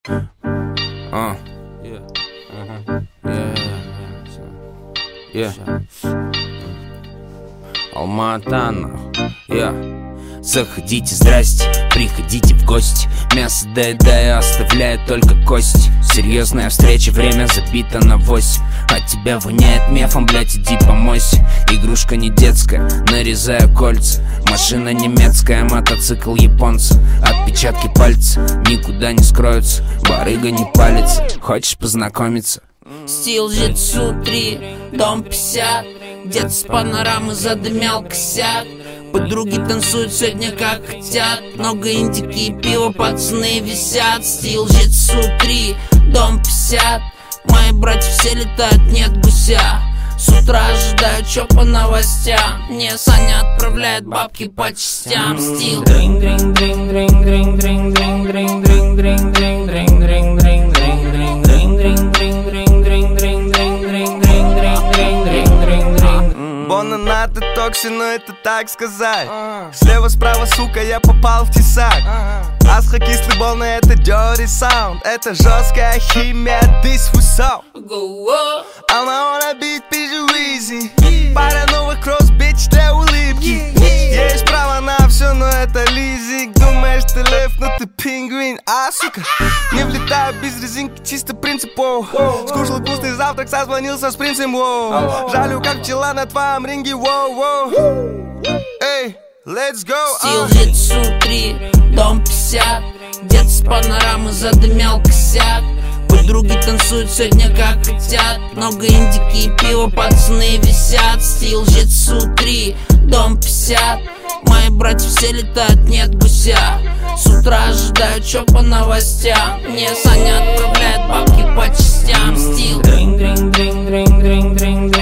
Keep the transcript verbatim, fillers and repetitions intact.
Uh. Yeah. Uh-huh. Yeah. Yeah. Алма-Ата, yeah. Заходите, здрасте, приходите в гости. Мясо доедаю, оставляю только кость. Серьезная встреча, время забито на восемь. От тебя воняет мефом, блять, иди помойся. Игрушка не детская, нарезаю кольца. Машина немецкая, мотоцикл японца. Отпечатки пальца никуда не скроются. Барыга не палится, хочешь познакомиться? Стил Житсу три, дом пятьдесят. Где-то с панорамы задымял косяк. Подруги танцуют сегодня как хотят. Много индики и пива, пацаны висят. Стил Житсу три, дом пятьдесят. Мои братья все летают, нет гуся. С утра ожидаю, чё по новостям. Мне Саня отправляет бабки по частям. Стил Бонана, ты токси, но это так сказать. Слева, справа, сука, я попал в тесак. Асха, кислый бол, но это dirty sound. Это жесткая химия, this was so. Она wanna beat пизжу easy. Пара новых кросс, bitch, для улыбки. Есть право на все, но это лизинг. Думаешь, ты лев, но ты пингвин. А, сука, не влетаю без резинки, чисто принципов. Скушал вкусный завтрак, созвонился с принцем, воу. Жалю, как пчела на твоем ринге, воу-воу. Эй, let's go. Стил Житсу три, дом пятьдесят. Где-то с панорамы задымял косяк. Подруги танцуют сегодня как хотят. Много индики и пива, пацаны висят. Стил Житсу три, дом пятьдесят. Мои братья все летают, нет гуся. С утра ожидаю, чё по новостям. Мне Саня отправляет бабки по частям. Стил